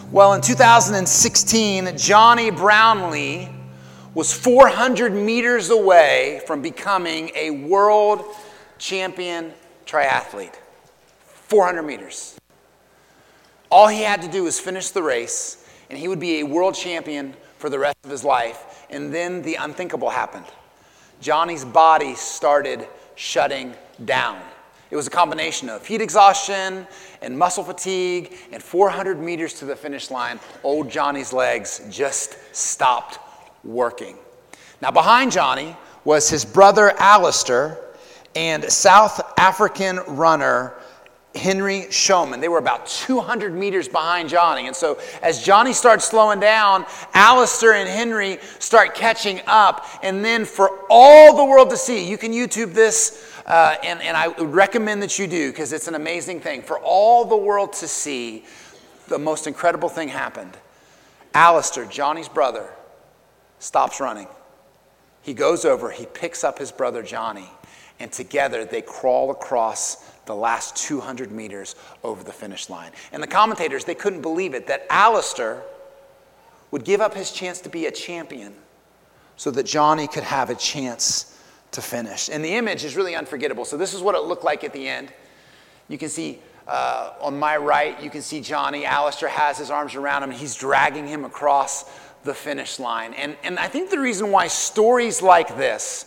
Well, in 2016, Johnny Brownlee was 400 meters away from becoming a world champion triathlete. 400 meters. All he had to do was finish the race, and he would be a world champion for the rest of his life. And then the unthinkable happened. Johnny's body started shutting down. It was a combination of heat exhaustion and muscle fatigue, and 400 meters to the finish line, old Johnny's legs just stopped working. Now behind Johnny was his brother Alistair and South African runner Henry Schoeman. They were about 200 meters behind Johnny. And so as Johnny starts slowing down, Alistair and Henry start catching up. And then for all the world to see, you can YouTube this, and I would recommend that you do because it's an amazing thing. For all the world to see, the most incredible thing happened. Alistair, Johnny's brother, stops running. He goes over, he picks up his brother Johnny, and together they crawl across the last 200 meters over the finish line. And the commentators, they couldn't believe it, that Alistair would give up his chance to be a champion so that Johnny could have a chance to finish. And the image is really unforgettable. So this is what it looked like at the end. You can see on my right, you can see Johnny. Alistair has his arms around him. He's dragging him across the finish line. And I think the reason why stories like this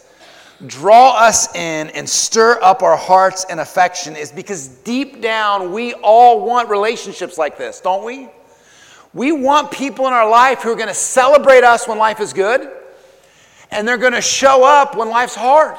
draw us in and stir up our hearts and affection is because deep down we all want relationships like this, don't we? We want people in our life who are going to celebrate us when life is good, and they're going to show up when life's hard.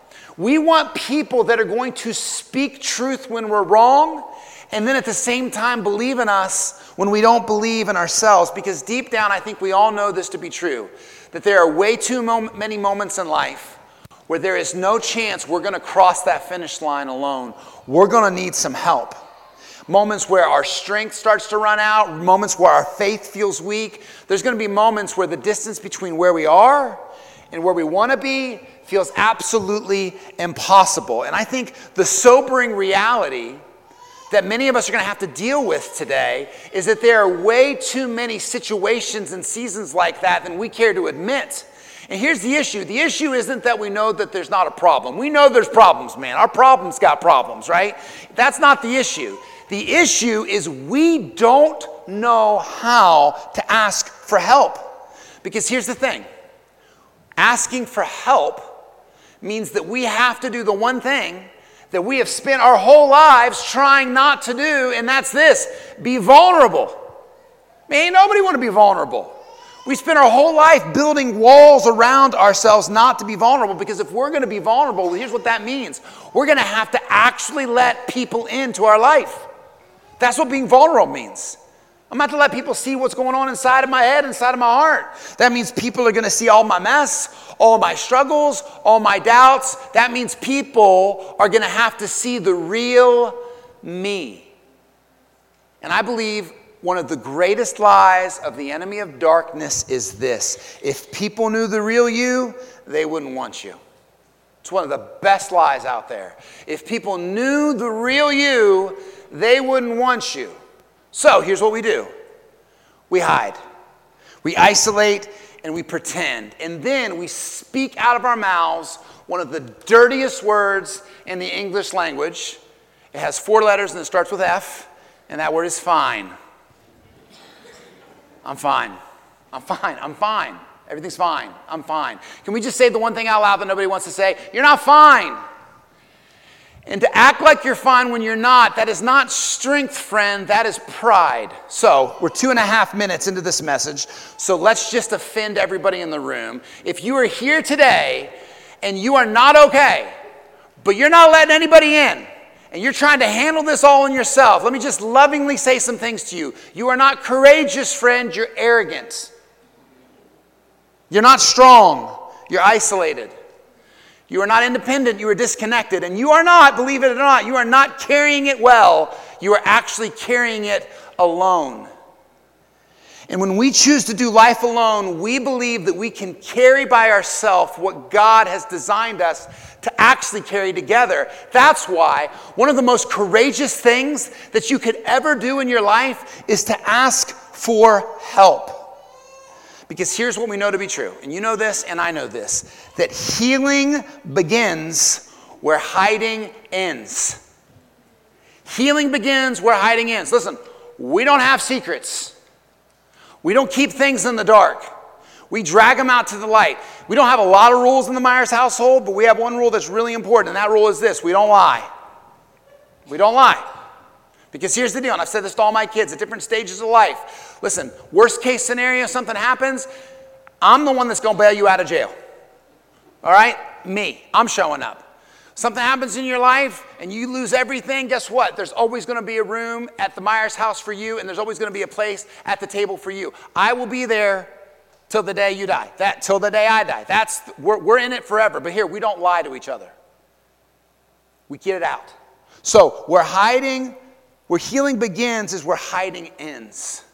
We want people that are going to speak truth when we're wrong, and then at the same time believe in us when we don't believe in ourselves, because deep down I think we all know this to be true, that there are way too many moments in life where there is no chance we're going to cross that finish line alone. We're going to need some help. Moments where our strength starts to run out, moments where our faith feels weak. There's going to be moments where the distance between where we are and where we want to be feels absolutely impossible. And I think the sobering reality that many of us are going to have to deal with today is that there are way too many situations and seasons like that than we care to admit. And here's the issue. The issue isn't that we know that there's not a problem. We know there's problems, man. Our problems got problems, right? That's not the issue. The issue is we don't know how to ask for help. Because here's the thing. Asking for help means that we have to do the one thing that we have spent our whole lives trying not to do, and that's this: be vulnerable. Man, nobody want to be vulnerable. We spend our whole life building walls around ourselves not to be vulnerable, because if we're going to be vulnerable, here's what that means. We're going to have to actually let people into our life. That's what being vulnerable means. I'm about to let people see what's going on inside of my head, inside of my heart. That means people are going to see all my mess, all my struggles, all my doubts. That means people are going to have to see the real me. And I believe one of the greatest lies of the enemy of darkness is this: if people knew the real you, they wouldn't want you. It's one of the best lies out there. If people knew the real you, they wouldn't want you. So here's what we do. We hide. We isolate and we pretend. And then we speak out of our mouths one of the dirtiest words in the English language. It has 4 letters and it starts with F, and that word is fine. I'm fine. I'm fine. I'm fine. Everything's fine. I'm fine. Can we just say the one thing out loud that nobody wants to say? You're not fine. And to act like you're fine when you're not, that is not strength, friend. That is pride. So we're 2.5 minutes into this message. So let's just offend everybody in the room. If you are here today and you are not okay, but you're not letting anybody in, and you're trying to handle this all in yourself, let me just lovingly say some things to you. You are not courageous, friend. You're arrogant. You're not strong. You're isolated. You are not independent. You are disconnected. And you are not, believe it or not, you are not carrying it well. You are actually carrying it alone. And when we choose to do life alone, we believe that we can carry by ourselves what God has designed us to actually carry together. That's why one of the most courageous things that you could ever do in your life is to ask for help. Because here's what we know to be true, and you know this and I know this, that healing begins where hiding ends. Healing begins where hiding ends. Listen, we don't have secrets. We don't keep things in the dark. We drag them out to the light. We don't have a lot of rules in the Myers household, but we have one rule that's really important, and that rule is this: we don't lie. We don't lie. Because here's the deal, and I've said this to all my kids at different stages of life. Listen, worst case scenario, something happens, I'm the one that's going to bail you out of jail. All right? Me. I'm showing up. Something happens in your life and you lose everything, guess what? There's always going to be a room at the Myers house for you, and there's always going to be a place at the table for you. I will be there till the day you die. Till the day I die. We're in it forever. But here, we don't lie to each other. We get it out. So where healing begins is where hiding ends.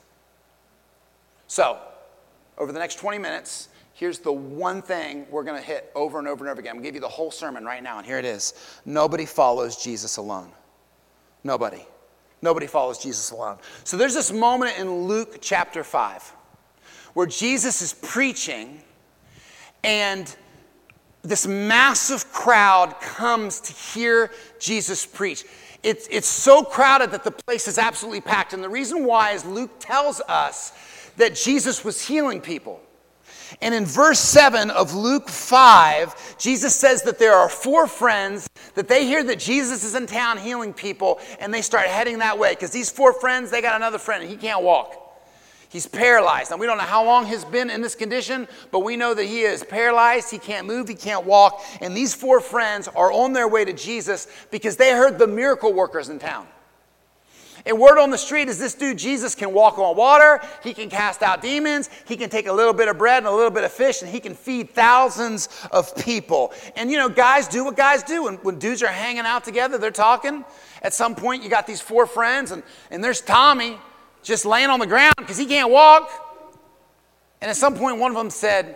So, over the next 20 minutes, here's the one thing we're going to hit over and over and over again. I'm going to give you the whole sermon right now, and here it is. Nobody follows Jesus alone. Nobody. Nobody follows Jesus alone. So there's this moment in Luke chapter 5 where Jesus is preaching, and this massive crowd comes to hear Jesus preach. It's so crowded that the place is absolutely packed. And the reason why is Luke tells us that Jesus was healing people. And in verse 7 of Luke 5, Jesus says that there are 4 friends that they hear that Jesus is in town healing people, and they start heading that way. Because these 4 friends, they got another friend, and he can't walk. He's paralyzed. Now, we don't know how long he's been in this condition, but we know that he is paralyzed. He can't move. He can't walk. And these 4 friends are on their way to Jesus because they heard the miracle workers in town. And word on the street is this dude, Jesus, can walk on water. He can cast out demons. He can take a little bit of bread and a little bit of fish, and he can feed thousands of people. And, guys do what guys do. And when dudes are hanging out together, they're talking. At some point, you got these 4 friends, and there's Tommy just laying on the ground because he can't walk. And at some point, one of them said,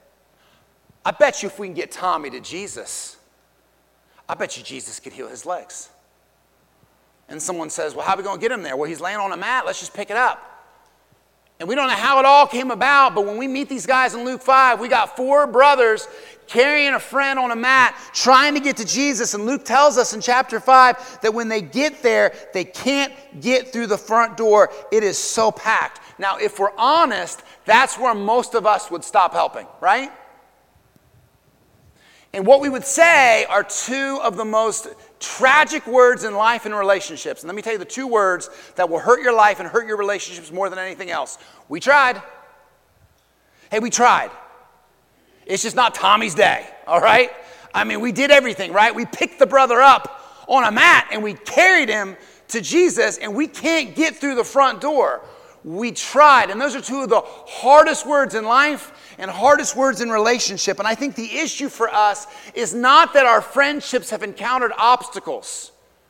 I bet you if we can get Tommy to Jesus, I bet you Jesus could heal his legs. And someone says, well, how are we going to get him there? Well, he's laying on a mat. Let's just pick it up. And we don't know how it all came about, but when we meet these guys in Luke 5, we got 4 brothers carrying a friend on a mat, trying to get to Jesus. And Luke tells us in chapter 5 that when they get there, they can't get through the front door. It is so packed. Now, if we're honest, that's where most of us would stop helping, right? And what we would say are 2 of the most tragic words in life and relationships. And let me tell you the 2 words that will hurt your life and hurt your relationships more than anything else. We tried. Hey, we tried. It's just not Tommy's day, all right? I mean, we did everything, right? We picked the brother up on a mat and we carried him to Jesus, and we can't get through the front door. We tried. And those are 2 of the hardest words in life and hardest words in relationship. And I think the issue for us is not that our friendships have encountered obstacles.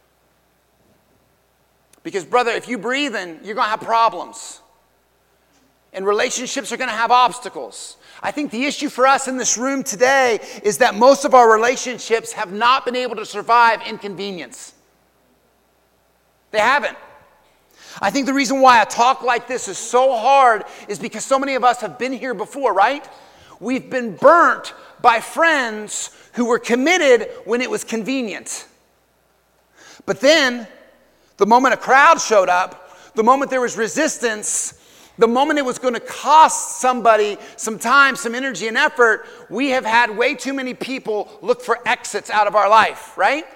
Because, brother, if you breathe in, you're going to have problems. And relationships are going to have obstacles. I think the issue for us in this room today is that most of our relationships have not been able to survive inconvenience. They haven't. I think the reason why a talk like this is so hard is because so many of us have been here before, right? We've been burnt by friends who were committed when it was convenient. But then, the moment a crowd showed up, the moment there was resistance, the moment it was going to cost somebody some time, some energy, and effort, we have had way too many people look for exits out of our life, right?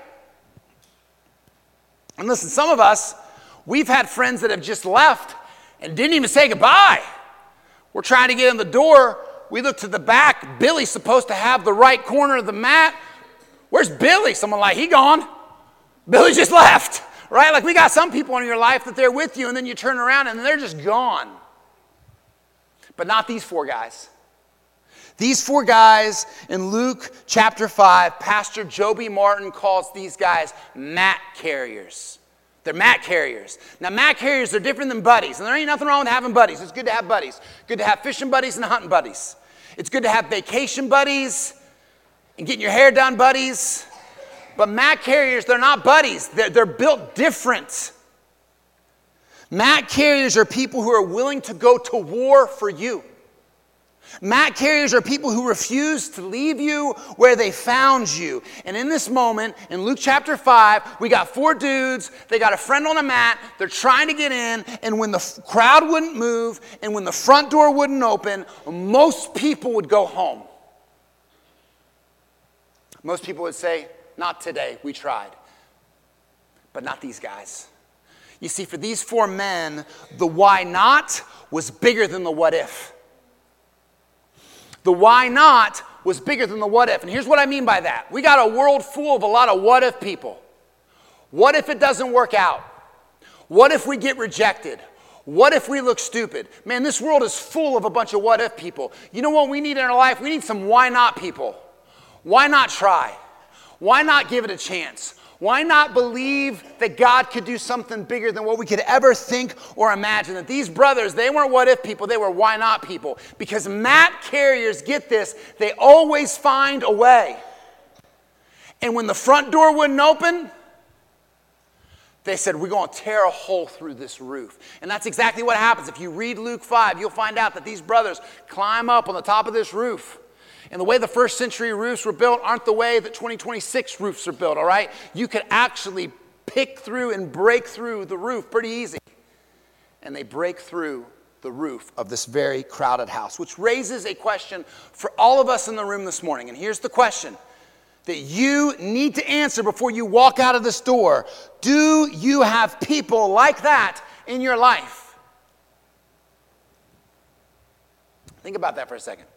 And listen, some of us, we've had friends that have just left and didn't even say goodbye. We're trying to get in the door. We look to the back. Billy's supposed to have the right corner of the mat. Where's Billy? Someone like, he gone. Billy just left, right? Like, we got some people in your life that they're with you, and then you turn around and they're just gone. But not these 4 guys. These 4 guys in Luke chapter 5, Pastor Joby Martin calls these guys mat carriers. They're mat carriers. Now, mat carriers are different than buddies. And there ain't nothing wrong with having buddies. It's good to have buddies. Good to have fishing buddies and hunting buddies. It's good to have vacation buddies and getting your hair done buddies. But mat carriers, they're not buddies. They're built different. Mat carriers are people who are willing to go to war for you. Mat carriers are people who refuse to leave you where they found you. And in this moment, in Luke chapter 5, we got 4 dudes. They got a friend on a mat. They're trying to get in. And when the crowd wouldn't move and when the front door wouldn't open, most people would go home. Most people would say, not today, we tried. But not these guys. You see, for these 4 men, the why not was bigger than the what if. The why not was bigger than the what if. And here's what I mean by that. We got a world full of a lot of what if people. What if it doesn't work out? What if we get rejected? What if we look stupid? Man, this world is full of a bunch of what if people. You know what we need in our life? We need some why not people. Why not try? Why not give it a chance? Why not believe that God could do something bigger than what we could ever think or imagine? That these brothers, they weren't what if people, they were why not people. Because mat carriers, get this, they always find a way. And when the front door wouldn't open, they said, we're going to tear a hole through this roof. And that's exactly what happens. If you read Luke 5, you'll find out that these brothers climb up on the top of this roof. And the way the first century roofs were built aren't the way that 2026 roofs are built, all right? You could actually pick through and break through the roof pretty easy. And they break through the roof of this very crowded house, which raises a question for all of us in the room this morning. And here's the question that you need to answer before you walk out of this door. Do you have people like that in your life? Think about that for a second.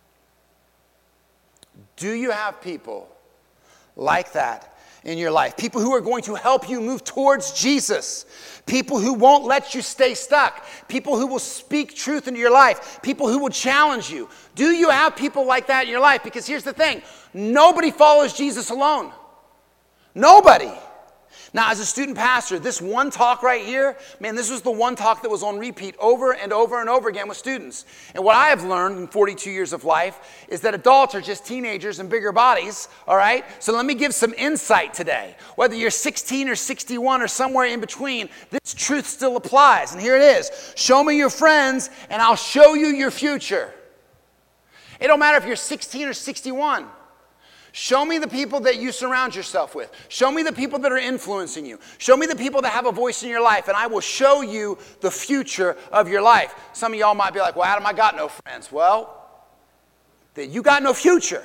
Do you have people like that in your life? People who are going to help you move towards Jesus. People who won't let you stay stuck. People who will speak truth into your life. People who will challenge you. Do you have people like that in your life? Because here's the thing. Nobody follows Jesus alone. Nobody. Now, as a student pastor, this one talk right here, man, this was the one talk that was on repeat over and over and over again with students. And what I have learned in 42 years of life is that adults are just teenagers in bigger bodies, all right? So let me give some insight today. Whether you're 16 or 61 or somewhere in between, this truth still applies. And here it is. Show me your friends, and I'll show you your future. It don't matter if you're 16 or 61. Show me the people that you surround yourself with. Show me the people that are influencing you. Show me the people that have a voice in your life, and I will show you the future of your life. Some of y'all might be like, well, Adam, I got no friends. Well, then you got no future.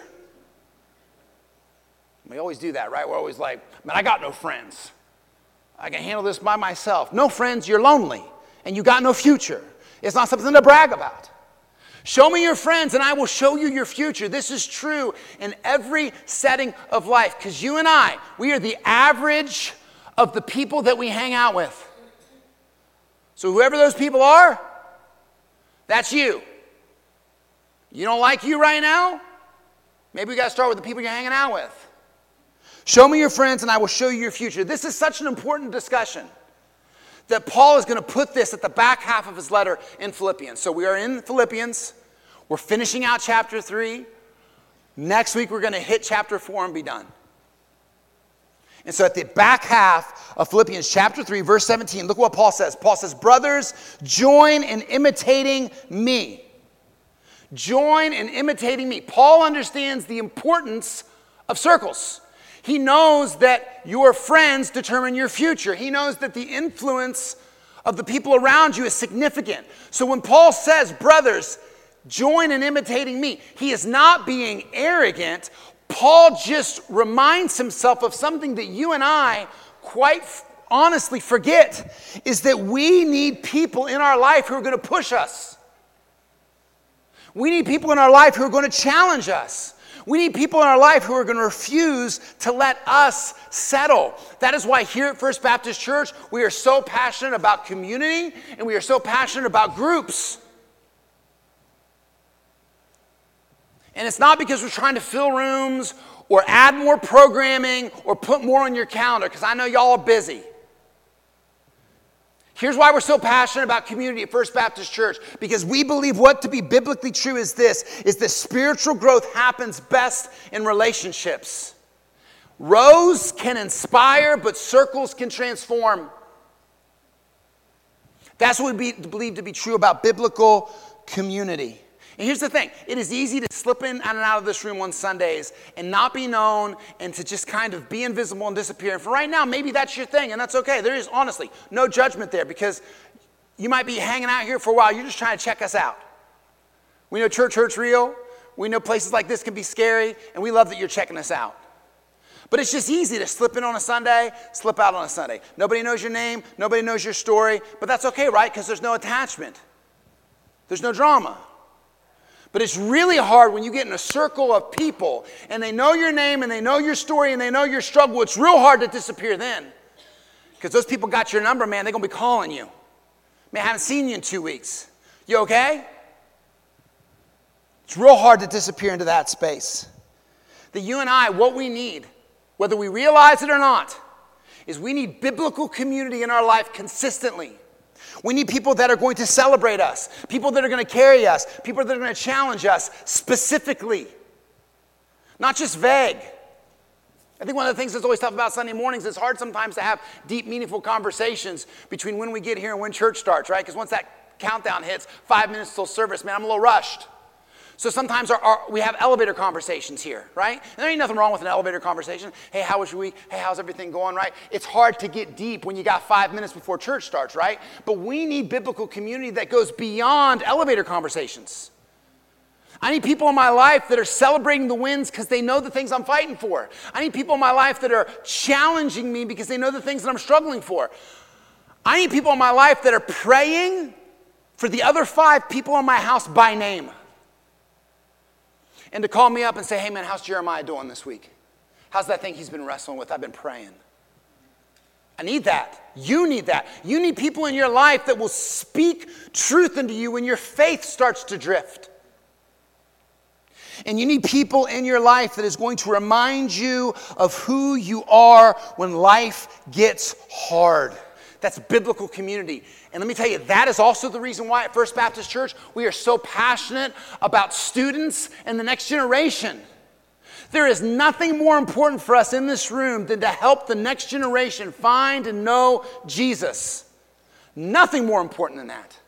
We always do that, right? We're always like, man, I got no friends. I can handle this by myself. No friends, you're lonely, and you got no future. It's not something to brag about. Show me your friends and I will show you your future. This is true in every setting of life because you and I, we are the average of the people that we hang out with. So whoever those people are, that's you. You don't like you right now? Maybe we got to start with the people you're hanging out with. Show me your friends and I will show you your future. This is such an important discussion that Paul is going to put this at the back half of his letter in Philippians. So we are in Philippians. We're finishing out chapter 3. Next week we're going to hit chapter 4 and be done. And so at the back half of Philippians chapter 3, verse 17, look what Paul says. Paul says, brothers, join in imitating me. Join in imitating me. Paul understands the importance of circles. He knows that your friends determine your future. He knows that the influence of the people around you is significant. So when Paul says, brothers, join in imitating me, he is not being arrogant. Paul just reminds himself of something that you and I quite honestly forget, is that we need people in our life who are going to push us. We need people in our life who are going to challenge us. We need people in our life who are going to refuse to let us settle. That is why here at First Baptist Church, we are so passionate about community and we are so passionate about groups. And it's not because we're trying to fill rooms or add more programming or put more on your calendar, because I know y'all are busy. Here's why we're so passionate about community at First Baptist Church. Because we believe what to be biblically true is this, is that spiritual growth happens best in relationships. Rows can inspire, but circles can transform. That's what we believe to be true about biblical community. And here's the thing. It is easy to slip in and out of this room on Sundays and not be known and to just kind of be invisible and disappear. And for right now, maybe that's your thing, and that's okay. There is, honestly, no judgment there because you might be hanging out here for a while. You're just trying to check us out. We know church hurt's real. We know places like this can be scary, and we love that you're checking us out. But it's just easy to slip in on a Sunday, slip out on a Sunday. Nobody knows your name. Nobody knows your story. But that's okay, right? Because there's no attachment. There's no drama. But it's really hard when you get in a circle of people, and they know your name, and they know your story, and they know your struggle. It's real hard to disappear then. Because those people got your number, man. They're going to be calling you. Man, I haven't seen you in 2 weeks. You okay? It's real hard to disappear into that space. That you and I, what we need, whether we realize it or not, is we need biblical community in our life consistently. We need people that are going to celebrate us, people that are going to carry us, people that are going to challenge us specifically, not just vague. I think one of the things that's always tough about Sunday mornings is it's hard sometimes to have deep, meaningful conversations between when we get here and when church starts, right? Because once that countdown hits, 5 minutes till service, man, I'm a little rushed. So sometimes we have elevator conversations here, right? And there ain't nothing wrong with an elevator conversation. Hey, how was your week? Hey, how's everything going, right? It's hard to get deep when you got 5 minutes before church starts, right? But we need biblical community that goes beyond elevator conversations. I need people in my life that are celebrating the wins because they know the things I'm fighting for. I need people in my life that are challenging me because they know the things that I'm struggling for. I need people in my life that are praying for the other 5 people in my house by name. And to call me up and say, hey man, how's Jeremiah doing this week? How's that thing he's been wrestling with? I've been praying. I need that. You need that. You need people in your life that will speak truth into you when your faith starts to drift. And you need people in your life that is going to remind you of who you are when life gets hard. That's biblical community. And let me tell you, that is also the reason why at First Baptist Church we are so passionate about students and the next generation. There is nothing more important for us in this room than to help the next generation find and know Jesus. Nothing more important than that.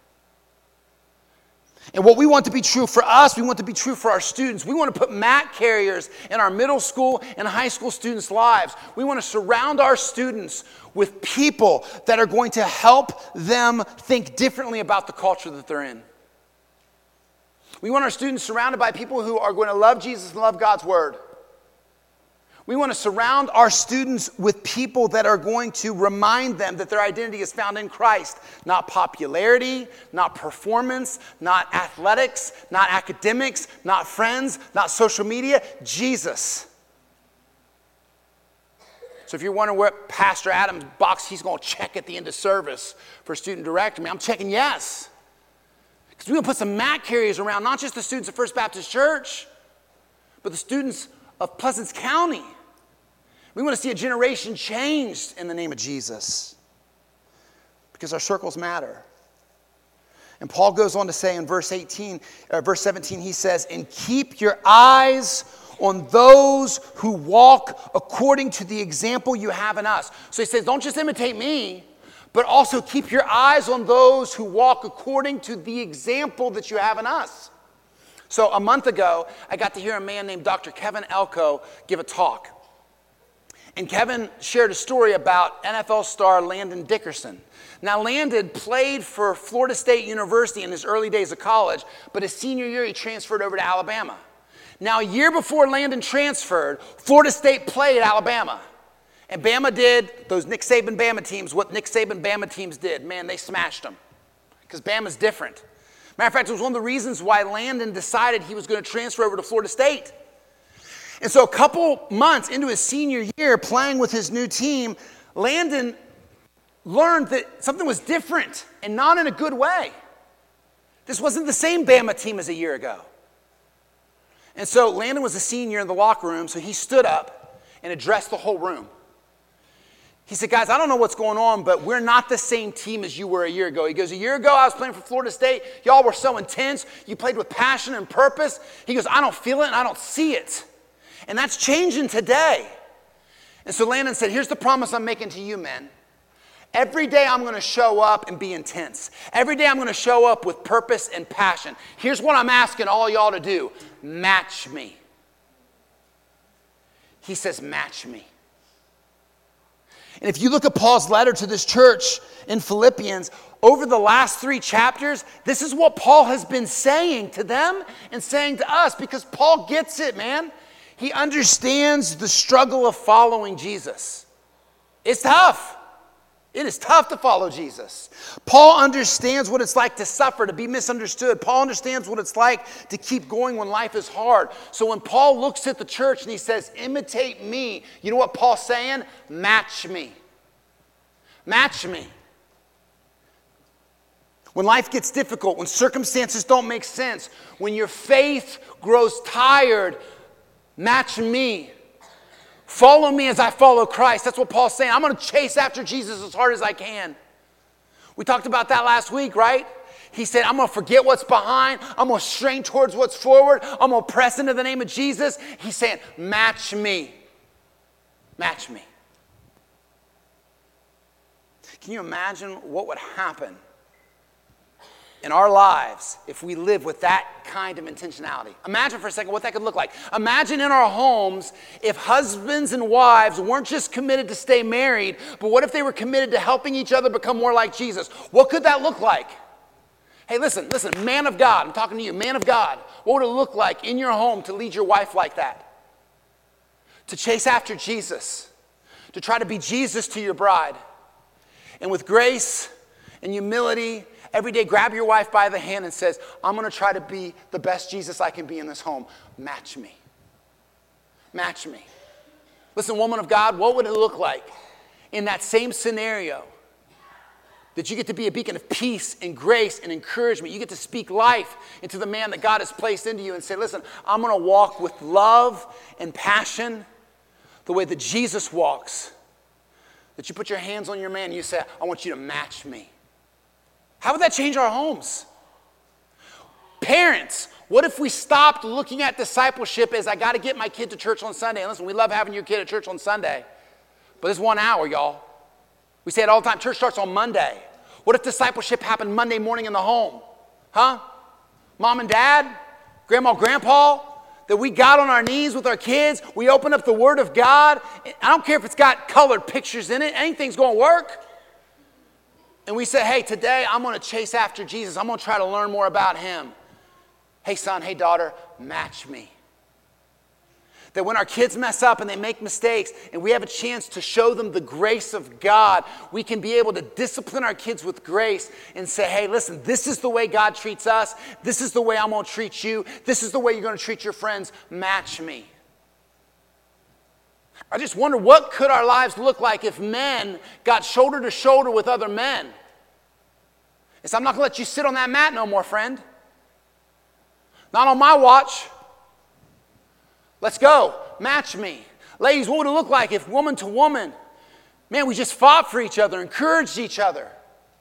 And what we want to be true for us, we want to be true for our students. We want to put mat carriers in our middle school and high school students' lives. We want to surround our students with people that are going to help them think differently about the culture that they're in. We want our students surrounded by people who are going to love Jesus and love God's word. We want to surround our students with people that are going to remind them that their identity is found in Christ. Not popularity, not performance, not athletics, not academics, not friends, not social media, Jesus. So if you're wondering what Pastor Adam's box he's going to check at the end of service for student director, I'm checking yes. Because we're going to put some mat carriers around, not just the students of First Baptist Church, but the students of Pleasants County. We want to see a generation changed in the name of Jesus because our circles matter. And Paul goes on to say in verse 17, he says, and keep your eyes on those who walk according to the example you have in us. So he says, don't just imitate me, but also keep your eyes on those who walk according to the example that you have in us. So a month ago, I got to hear a man named Dr. Kevin Elko give a talk. And Kevin shared a story about NFL star Landon Dickerson. Now, Landon played for Florida State University in his early days of college, but his senior year, he transferred over to Alabama. Now, a year before Landon transferred, Florida State played Alabama. And Bama did, those Nick Saban Bama teams, what Nick Saban Bama teams did. Man, they smashed them because Bama's different. Matter of fact, it was one of the reasons why Landon decided he was going to transfer over to Florida State. And so a couple months into his senior year playing with his new team, Landon learned that something was different and not in a good way. This wasn't the same Bama team as a year ago. And so Landon was a senior in the locker room, so he stood up and addressed the whole room. He said, guys, I don't know what's going on, but we're not the same team as you were a year ago. He goes, a year ago I was playing for Florida State. Y'all were so intense. You played with passion and purpose. He goes, I don't feel it and I don't see it. And that's changing today. And so Landon said, here's the promise I'm making to you, men. Every day I'm going to show up and be intense. Every day I'm going to show up with purpose and passion. Here's what I'm asking all y'all to do. Match me. He says, match me. And if you look at Paul's letter to this church in Philippians, over the last 3 chapters, this is what Paul has been saying to them and saying to us, because Paul gets it, man. He understands the struggle of following Jesus. It's tough. It is tough to follow Jesus. Paul understands what it's like to suffer, to be misunderstood. Paul understands what it's like to keep going when life is hard. So when Paul looks at the church and he says, imitate me, you know what Paul's saying? Match me. Match me. When life gets difficult, when circumstances don't make sense, when your faith grows tired, match me. Follow me as I follow Christ. That's what Paul's saying. I'm going to chase after Jesus as hard as I can. We talked about that last week, right? He said, I'm going to forget what's behind. I'm going to strain towards what's forward. I'm going to press into the name of Jesus. He's saying, match me. Match me. Can you imagine what would happen in our lives if we live with that kind of intentionality? Imagine for a second what that could look like. Imagine in our homes if husbands and wives weren't just committed to stay married, but what if they were committed to helping each other become more like Jesus? What could that look like? Hey, listen, man of God, I'm talking to you, man of God. What would it look like in your home to lead your wife like that? To chase after Jesus, to try to be Jesus to your bride. And with grace and humility, every day, grab your wife by the hand and says, I'm going to try to be the best Jesus I can be in this home. Match me. Match me. Listen, woman of God, what would it look like in that same scenario that you get to be a beacon of peace and grace and encouragement? You get to speak life into the man that God has placed into you and say, listen, I'm going to walk with love and passion the way that Jesus walks. That you put your hands on your man and you say, I want you to match me. How would that change our homes? Parents, what if we stopped looking at discipleship as I got to get my kid to church on Sunday? And listen, we love having your kid at church on Sunday, but it's 1 hour, y'all. We say it all the time, church starts on Monday. What if discipleship happened Monday morning in the home? Huh? Mom and dad, grandma, grandpa, that we got on our knees with our kids, we open up the Word of God. I don't care if it's got colored pictures in it, anything's going to work. And we say, hey, today I'm going to chase after Jesus. I'm going to try to learn more about him. Hey, son, hey, daughter, match me. That when our kids mess up and they make mistakes and we have a chance to show them the grace of God, we can be able to discipline our kids with grace and say, hey, listen, this is the way God treats us. This is the way I'm going to treat you. This is the way you're going to treat your friends. Match me. I just wonder, what could our lives look like if men got shoulder to shoulder with other men? And so I'm not going to let you sit on that mat no more, friend. Not on my watch. Let's go. Match me. Ladies, what would it look like if woman to woman, man, we just fought for each other, encouraged each other?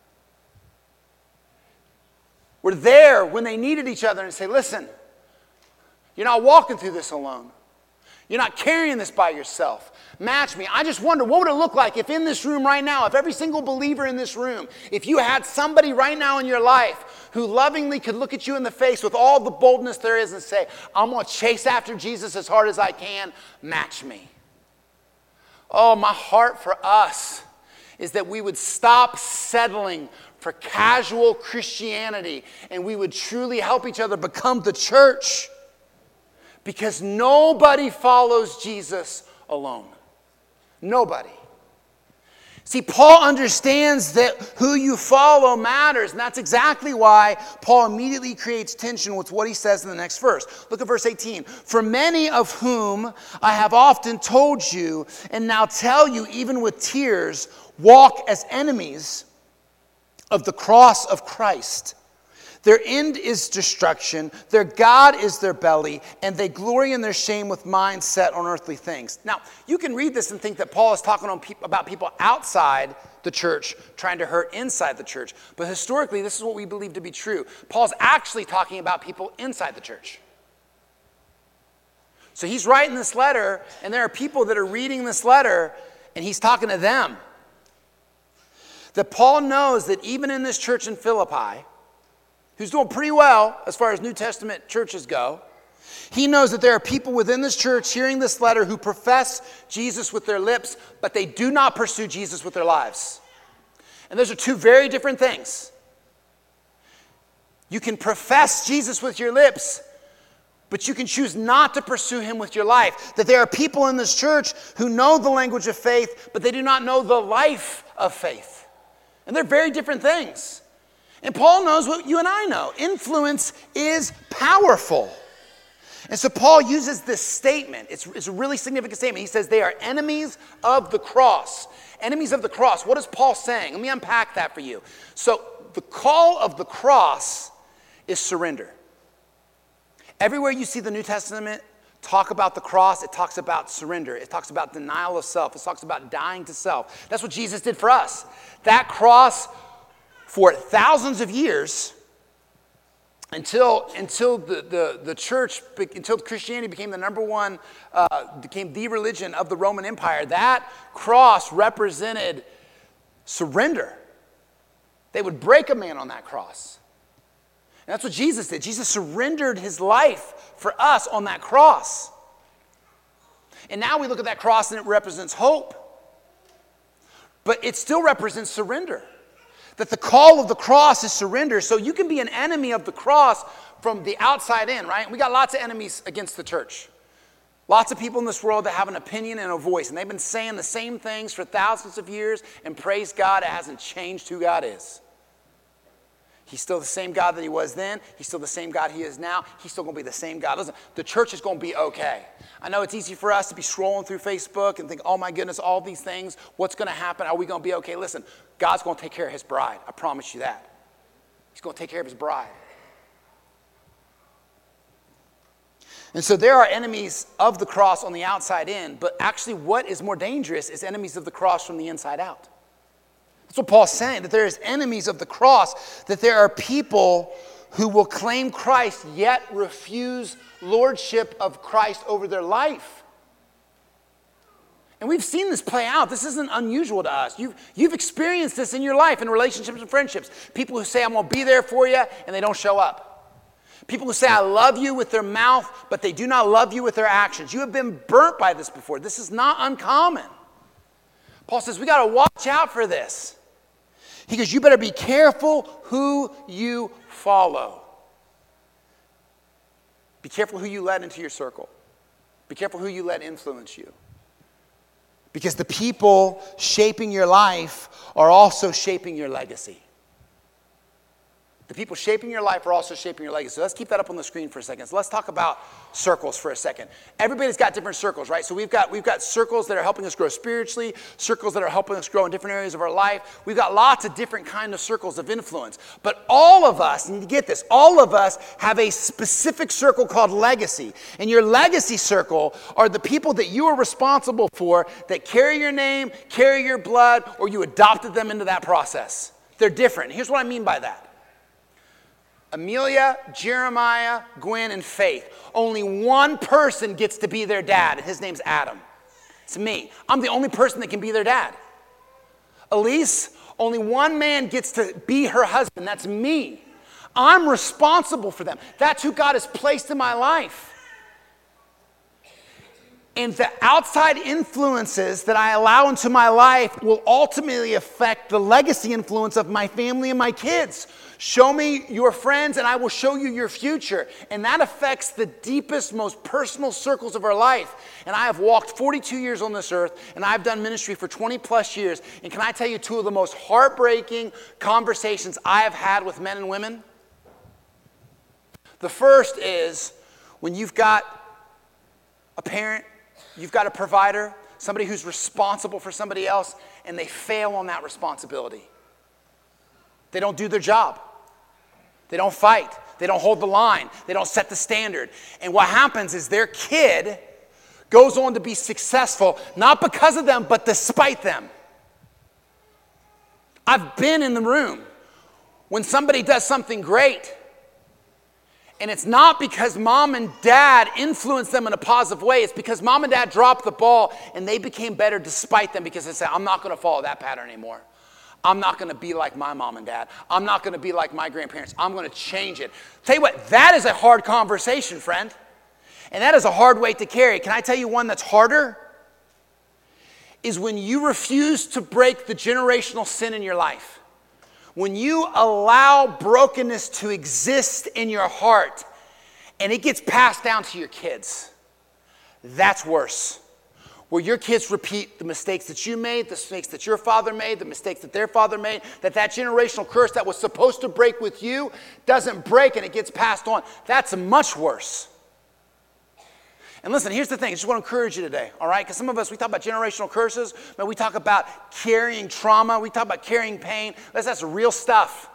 We're there when they needed each other and say, listen, you're not walking through this alone. You're not carrying this by yourself. Match me. I just wonder, what would it look like if in this room right now, if every single believer in this room, if you had somebody right now in your life who lovingly could look at you in the face with all the boldness there is and say, I'm going to chase after Jesus as hard as I can. Match me. Oh, my heart for us is that we would stop settling for casual Christianity and we would truly help each other become the church. Because nobody follows Jesus alone. Nobody. See, Paul understands that who you follow matters, and that's exactly why Paul immediately creates tension with what he says in the next verse. Look at verse 18. For many of whom I have often told you, and now tell you even with tears, walk as enemies of the cross of Christ. Their end is destruction, their God is their belly, and they glory in their shame with minds set on earthly things. Now, you can read this and think that Paul is talking about people outside the church trying to hurt inside the church. But historically, this is what we believe to be true. Paul's actually talking about people inside the church. So he's writing this letter, and there are people that are reading this letter, and he's talking to them. that Paul knows that even in this church in Philippi, who's doing pretty well as far as New Testament churches go, he knows that there are people within this church hearing this letter who profess Jesus with their lips, but they do not pursue Jesus with their lives. And those are two very different things. You can profess Jesus with your lips, but you can choose not to pursue him with your life. That there are people in this church who know the language of faith, but they do not know the life of faith. And they're very different things. And Paul knows what you and I know. Influence is powerful. And so Paul uses this statement. It's a really significant statement. He says they are enemies of the cross. Enemies of the cross. What is Paul saying? Let me unpack that for you. So the call of the cross is surrender. Everywhere you see the New Testament talk about the cross, it talks about surrender. It talks about denial of self. It talks about dying to self. That's what Jesus did for us. That cross, for thousands of years, until the church, until Christianity became the number one, became the religion of the Roman Empire, that cross represented surrender. They would break a man on that cross. And that's what Jesus did. Jesus surrendered his life for us on that cross. And now we look at that cross and it represents hope. But it still represents surrender. That the call of the cross is surrender. So you can be an enemy of the cross from the outside in, right? We got lots of enemies against the church. Lots of people in this world that have an opinion and a voice. And they've been saying the same things for thousands of years. And praise God, it hasn't changed who God is. He's still the same God that he was then. He's still the same God he is now. He's still going to be the same God. Listen, the church is going to be okay. I know it's easy for us to be scrolling through Facebook and think, oh my goodness, all these things, what's going to happen? Are we going to be okay? Listen, God's going to take care of his bride. I promise you that. He's going to take care of his bride. And so there are enemies of the cross on the outside in, but actually what is more dangerous is enemies of the cross from the inside out. That's what Paul's saying, that there is enemies of the cross, that there are people who will claim Christ yet refuse lordship of Christ over their life. And we've seen this play out. This isn't unusual to us. You've experienced this in your life, in relationships and friendships. People who say, I'm going to be there for you, and they don't show up. People who say, I love you with their mouth, but they do not love you with their actions. You have been burnt by this before. This is not uncommon. Paul says, we got to watch out for this. He goes, you better be careful who you follow. Be careful who you let into your circle. Be careful who you let influence you. Because the people shaping your life are also shaping your legacy. The people shaping your life are also shaping your legacy. So let's keep that up on the screen for a second. So let's talk about circles for a second. Everybody's got different circles, right? So we've got circles that are helping us grow spiritually, circles that are helping us grow in different areas of our life. We've got lots of different kind of circles of influence. But all of us, and you get this, all of us have a specific circle called legacy. And your legacy circle are the people that you are responsible for that carry your name, carry your blood, or you adopted them into that process. They're different. Here's what I mean by that. Amelia, Jeremiah, Gwen, and Faith. Only one person gets to be their dad, and his name's Adam. It's me. I'm the only person that can be their dad. Elise, only one man gets to be her husband. That's me. I'm responsible for them. That's who God has placed in my life. And the outside influences that I allow into my life will ultimately affect the legacy influence of my family and my kids. Show me your friends and I will show you your future. And that affects the deepest, most personal circles of our life. And I have walked 42 years on this earth and I've done ministry for 20 plus years. And can I tell you two of the most heartbreaking conversations I have had with men and women? The first is when you've got a parent, you've got a provider, somebody who's responsible for somebody else, and they fail on that responsibility. They don't do their job. They don't fight. They don't hold the line. They don't set the standard. And what happens is their kid goes on to be successful, not because of them, but despite them. I've been in the room when somebody does something great, and it's not because mom and dad influenced them in a positive way. It's because mom and dad dropped the ball and they became better despite them because they said, I'm not going to follow that pattern anymore. I'm not going to be like my mom and dad. I'm not going to be like my grandparents. I'm going to change it. Tell you what, that is a hard conversation, friend. And that is a hard weight to carry. Can I tell you one that's harder? Is when you refuse to break the generational sin in your life. When you allow brokenness to exist in your heart and it gets passed down to your kids. That's worse. Where your kids repeat the mistakes that you made, the mistakes that your father made, the mistakes that their father made, that generational curse that was supposed to break with you doesn't break and it gets passed on. That's much worse. And listen, here's the thing. I just want to encourage you today, all right? Because some of us, we talk about generational curses, but we talk about carrying trauma. We talk about carrying pain. That's real stuff.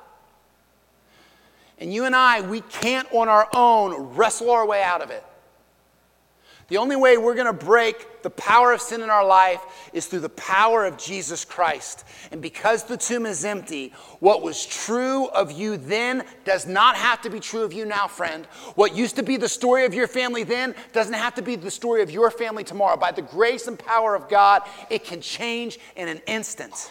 And you and I, we can't on our own wrestle our way out of it. The only way we're going to break the power of sin in our life is through the power of Jesus Christ. And because the tomb is empty, what was true of you then does not have to be true of you now, friend. What used to be the story of your family then doesn't have to be the story of your family tomorrow. By the grace and power of God, it can change in an instant.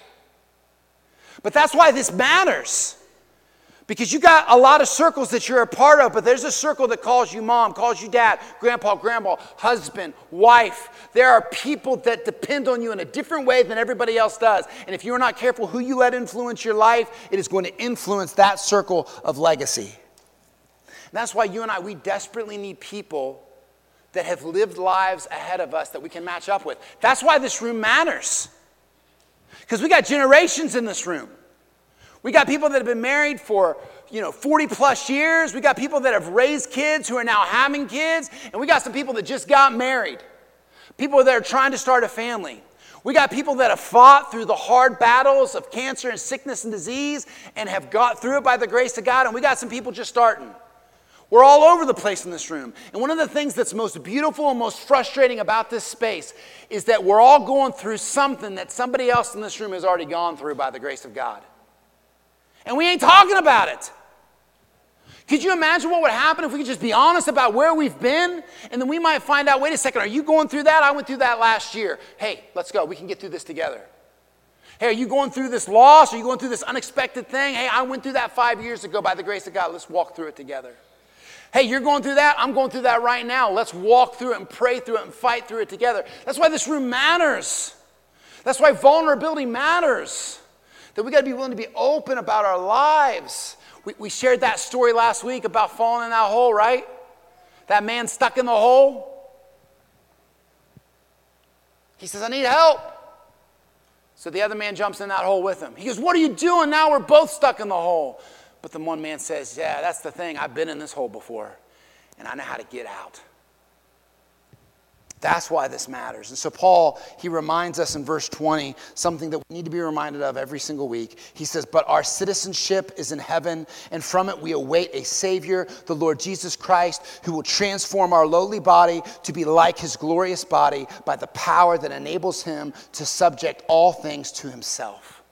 But that's why this matters. Because you got a lot of circles that you're a part of, but there's a circle that calls you mom, calls you dad, grandpa, grandma, husband, wife. There are people that depend on you in a different way than everybody else does. And if you're not careful who you let influence your life, it is going to influence that circle of legacy. And that's why you and I, we desperately need people that have lived lives ahead of us that we can match up with. That's why this room matters. Because we got generations in this room. We got people that have been married for, 40 plus years. We got people that have raised kids who are now having kids. And we got some people that just got married. People that are trying to start a family. We got people that have fought through the hard battles of cancer and sickness and disease and have got through it by the grace of God. And we got some people just starting. We're all over the place in this room. And one of the things that's most beautiful and most frustrating about this space is that we're all going through something that somebody else in this room has already gone through by the grace of God. And we ain't talking about it. Could you imagine what would happen if we could just be honest about where we've been? And then we might find out, wait a second, are you going through that? I went through that last year. Hey, let's go. We can get through this together. Hey, are you going through this loss? Are you going through this unexpected thing? Hey, I went through that 5 years ago by the grace of God. Let's walk through it together. Hey, you're going through that? I'm going through that right now. Let's walk through it and pray through it and fight through it together. That's why this room matters. That's why vulnerability matters. That we got to be willing to be open about our lives. We shared that story last week about falling in that hole, right? That man stuck in the hole. He says, I need help. So the other man jumps in that hole with him. He goes, what are you doing? Now we're both stuck in the hole. But the one man says, yeah, that's the thing. I've been in this hole before, and I know how to get out. That's why this matters. And so Paul, he reminds us in verse 20, something that we need to be reminded of every single week. He says, but our citizenship is in heaven, and from it we await a Savior, the Lord Jesus Christ, who will transform our lowly body to be like his glorious body by the power that enables him to subject all things to himself.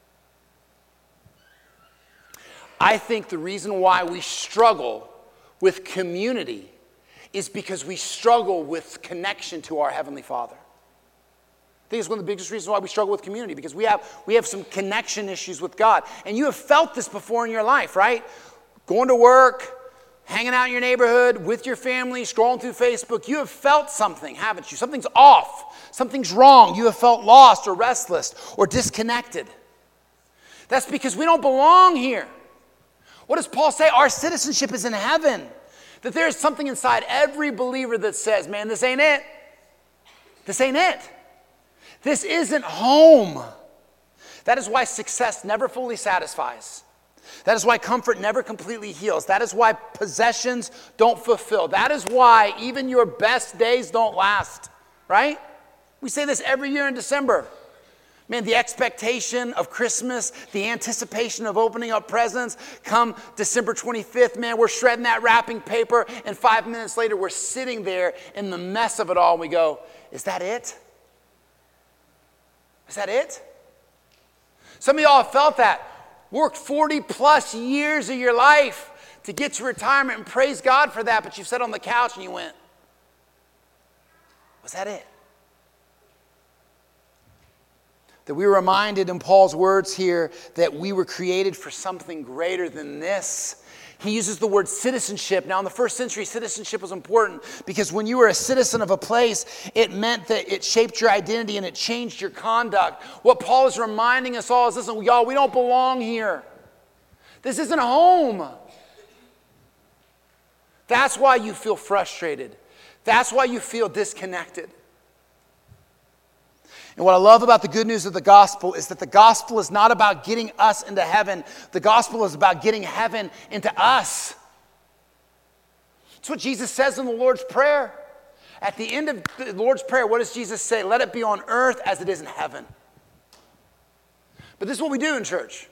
I think the reason why we struggle with community is because we struggle with connection to our Heavenly Father. I think it's one of the biggest reasons why we struggle with community, because we have some connection issues with God. And you have felt this before in your life, right? Going to work, hanging out in your neighborhood, with your family, scrolling through Facebook. You have felt something, haven't you? Something's off. Something's wrong. You have felt lost or restless or disconnected. That's because we don't belong here. What does Paul say? Our citizenship is in heaven. That there's something inside every believer that says, man, this ain't it. This ain't it. This isn't home. That is why success never fully satisfies. That is why comfort never completely heals. That is why possessions don't fulfill. That is why even your best days don't last, right? We say this every year in December. Man, the expectation of Christmas, the anticipation of opening up presents, come December 25th, man, we're shredding that wrapping paper, and 5 minutes later, we're sitting there in the mess of it all, and we go, is that it? Is that it? Some of y'all have felt that. Worked 40 plus years of your life to get to retirement, and praise God for that, but you sat on the couch and you went, was that it? That we were reminded in Paul's words here that we were created for something greater than this. He uses the word citizenship. Now, in the first century, citizenship was important because when you were a citizen of a place, it meant that it shaped your identity and it changed your conduct. What Paul is reminding us all is, listen, y'all, we don't belong here. This isn't home. That's why you feel frustrated. That's why you feel disconnected. And what I love about the good news of the gospel is that the gospel is not about getting us into heaven. The gospel is about getting heaven into us. That's what Jesus says in the Lord's Prayer. At the end of the Lord's Prayer, what does Jesus say? Let it be on earth as it is in heaven. But this is what we do in church.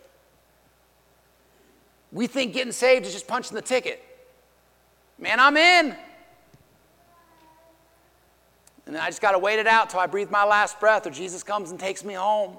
We think getting saved is just punching the ticket. Man, I'm in. And then I just got to wait it out till I breathe my last breath or Jesus comes and takes me home.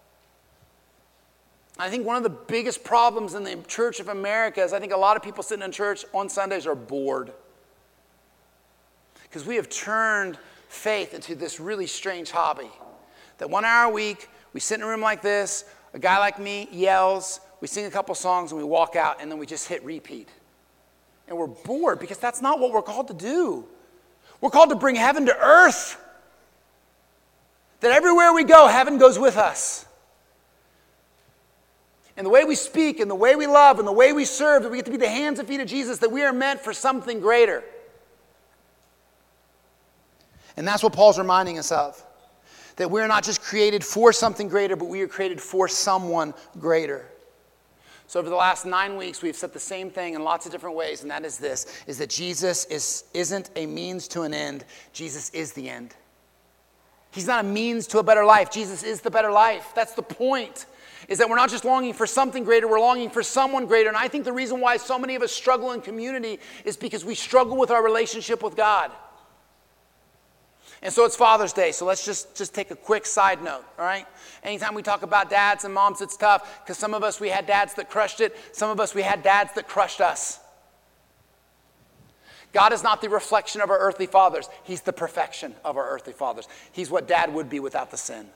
I think one of the biggest problems in the Church of America is I think a lot of people sitting in church on Sundays are bored. Because we have turned faith into this really strange hobby. That 1 hour a week, we sit in a room like this, a guy like me yells, we sing a couple songs and we walk out and then we just hit repeat. And we're bored because that's not what we're called to do. We're called to bring heaven to earth. That everywhere we go, heaven goes with us. And the way we speak and the way we love and the way we serve, that we get to be the hands and feet of Jesus, that we are meant for something greater. And that's what Paul's reminding us of. That we're not just created for something greater, but we are created for someone greater. So over the last 9 weeks, we've said the same thing in lots of different ways, and that is this, is that Jesus isn't a means to an end. Jesus is the end. He's not a means to a better life. Jesus is the better life. That's the point, is that we're not just longing for something greater, we're longing for someone greater. And I think the reason why so many of us struggle in community is because we struggle with our relationship with God. And so it's Father's Day, so let's just take a quick side note, all right? Anytime we talk about dads and moms, it's tough because some of us, we had dads that crushed it. Some of us, we had dads that crushed us. God is not the reflection of our earthly fathers. He's the perfection of our earthly fathers. He's what dad would be without the sin.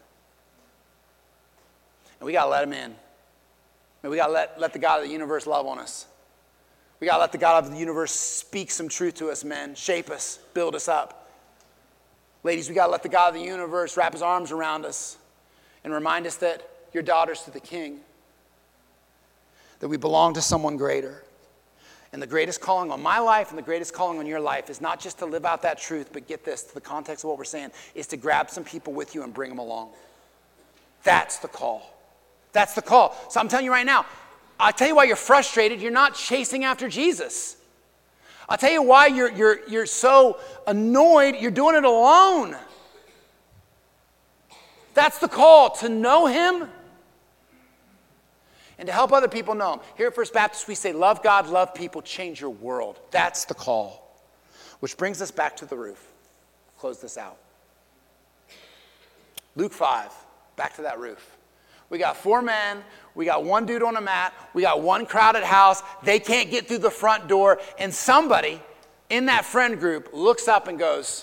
And we got to let him in. And we got to let the God of the universe love on us. We got to let the God of the universe speak some truth to us, men. Shape us, build us up. Ladies, we got to let the God of the universe wrap his arms around us and remind us that you're daughters to the King, that we belong to someone greater. And the greatest calling on my life and the greatest calling on your life is not just to live out that truth, but get this, to the context of what we're saying, is to grab some people with you and bring them along. That's the call. That's the call. So I'm telling you right now, I'll tell you why you're frustrated. You're not chasing after Jesus. I'll tell you why you're so annoyed. You're doing it alone. That's the call, to know him and to help other people know him. Here at First Baptist, we say, love God, love people, change your world. That's the call. Which brings us back to the roof. Close this out. Luke 5, back to that roof. We got 4 men, we got 1 dude on a mat, we got 1 crowded house, they can't get through the front door, and somebody in that friend group looks up and goes,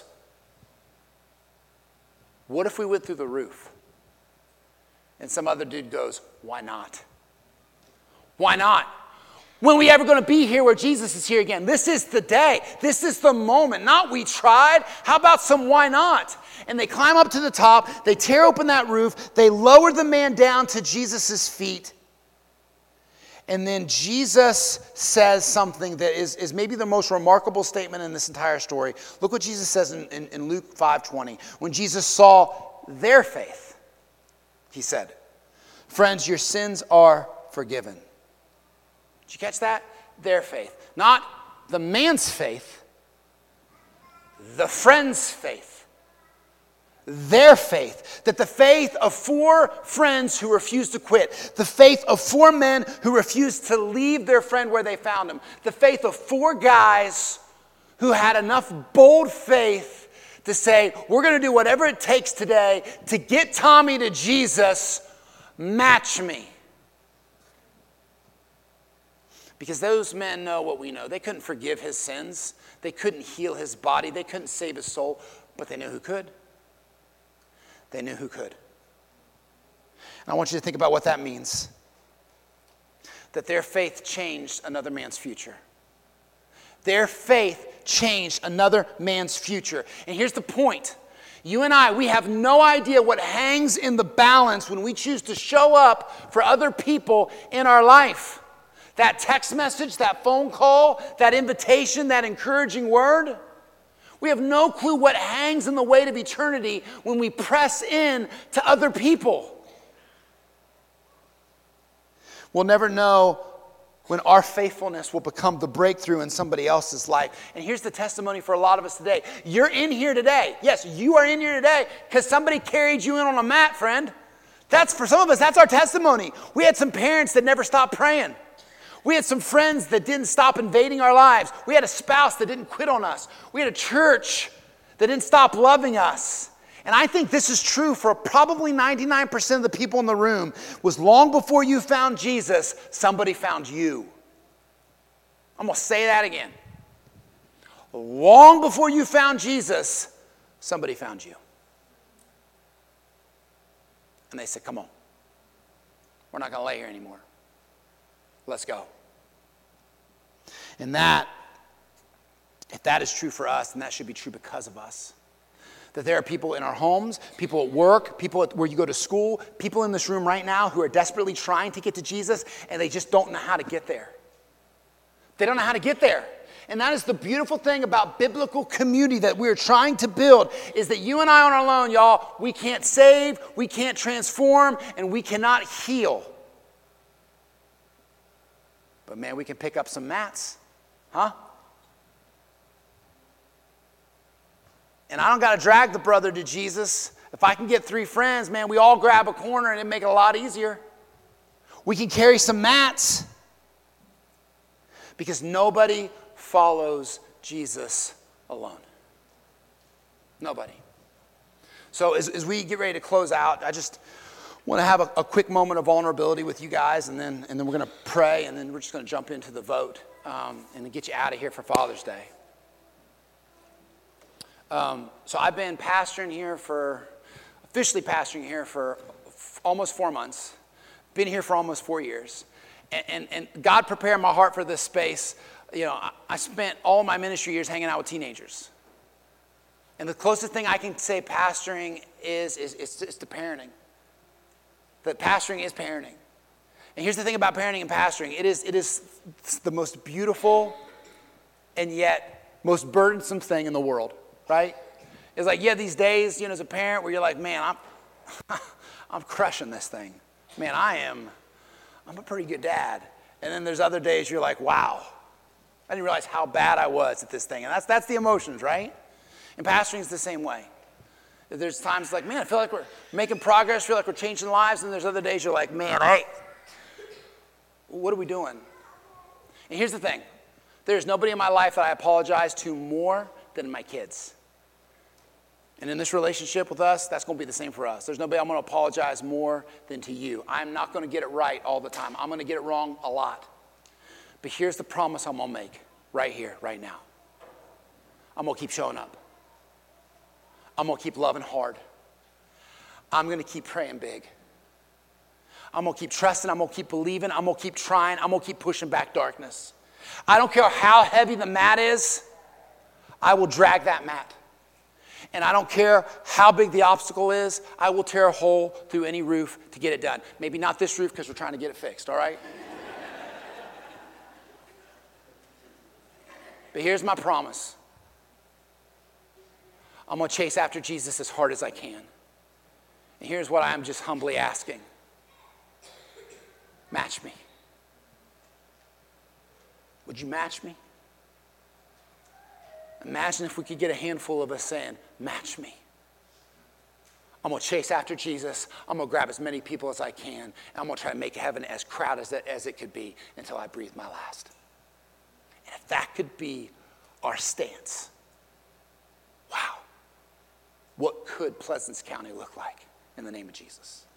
what if we went through the roof? And some other dude goes, why not? Why not? When are we ever going to be here where Jesus is here again? This is the day. This is the moment. Not we tried. How about some why not? And they climb up to the top. They tear open that roof. They lower the man down to Jesus' feet. And then Jesus says something that is maybe the most remarkable statement in this entire story. Look what Jesus says in Luke 5:20. When Jesus saw their faith, he said, friends, your sins are forgiven. Did you catch that? Their faith. Not the man's faith, the friend's faith. Their faith. That the faith of 4 friends who refused to quit. The faith of 4 men who refused to leave their friend where they found him. The faith of 4 guys who had enough bold faith to say, we're going to do whatever it takes today to get Tommy to Jesus. Match me. Because those men know what we know. They couldn't forgive his sins. They couldn't heal his body. They couldn't save his soul. But they knew who could. They knew who could. And I want you to think about what that means. That their faith changed another man's future. Their faith changed another man's future. And here's the point. You and I, we have no idea what hangs in the balance when we choose to show up for other people in our life. That text message, that phone call, that invitation, that encouraging word. We have no clue what hangs in the weight of eternity when we press in to other people. We'll never know when our faithfulness will become the breakthrough in somebody else's life. And here's the testimony for a lot of us today. You're in here today. Yes, you are in here today because somebody carried you in on a mat, friend. That's, for some of us, that's our testimony. We had some parents that never stopped praying. We had some friends that didn't stop invading our lives. We had a spouse that didn't quit on us. We had a church that didn't stop loving us. And I think this is true for probably 99% of the people in the room, was long before you found Jesus, somebody found you. I'm going to say that again. Long before you found Jesus, somebody found you. And they said, come on. We're not going to lay here anymore. Let's go. And that, if that is true for us, then that should be true because of us. That there are people in our homes, people at work, people where you go to school, people in this room right now who are desperately trying to get to Jesus, and they just don't know how to get there. They don't know how to get there. And that is the beautiful thing about biblical community that we're trying to build, is that you and I on our own, y'all, we can't save, we can't transform, and we cannot heal. But man, we can pick up some mats, huh? And I don't got to drag the brother to Jesus. If I can get 3 friends, man, we all grab a corner and it'd make it a lot easier. We can carry some mats. Because nobody follows Jesus alone. Nobody. So as we get ready to close out, I just want to have a quick moment of vulnerability with you guys, and then we're going to pray, and then we're just going to jump into the vote and then get you out of here for Father's Day. So I've been officially pastoring here for almost 4 months. Been here for almost 4 years. And God prepared my heart for this space. You know, I spent all my ministry years hanging out with teenagers. And the closest thing I can say pastoring is to parenting. That pastoring is parenting. And here's the thing about parenting and pastoring. It is the most beautiful and yet most burdensome thing in the world. Right? It's like, these days, as a parent where you're like, man, I'm crushing this thing. Man, I'm a pretty good dad. And then there's other days you're like, wow, I didn't realize how bad I was at this thing. And that's the emotions, right? And pastoring is the same way. There's times like, man, I feel like we're making progress, feel like we're changing lives. And there's other days you're like, man, what are we doing? And here's the thing. There's nobody in my life that I apologize to more than my kids. And in this relationship with us, that's going to be the same for us. There's nobody I'm going to apologize more than to you. I'm not going to get it right all the time. I'm going to get it wrong a lot. But here's the promise I'm going to make right here, right now. I'm going to keep showing up. I'm going to keep loving hard. I'm going to keep praying big. I'm going to keep trusting. I'm going to keep believing. I'm going to keep trying. I'm going to keep pushing back darkness. I don't care how heavy the mat is. I will drag that mat. And I don't care how big the obstacle is. I will tear a hole through any roof to get it done. Maybe not this roof because we're trying to get it fixed, all right? But here's my promise. I'm going to chase after Jesus as hard as I can. And here's what I'm just humbly asking. Match me. Would you match me? Imagine if we could get a handful of us saying, match me. I'm going to chase after Jesus. I'm going to grab as many people as I can. And I'm going to try to make heaven as crowded as it could be until I breathe my last. And if that could be our stance, wow, what could Pleasance County look like in the name of Jesus?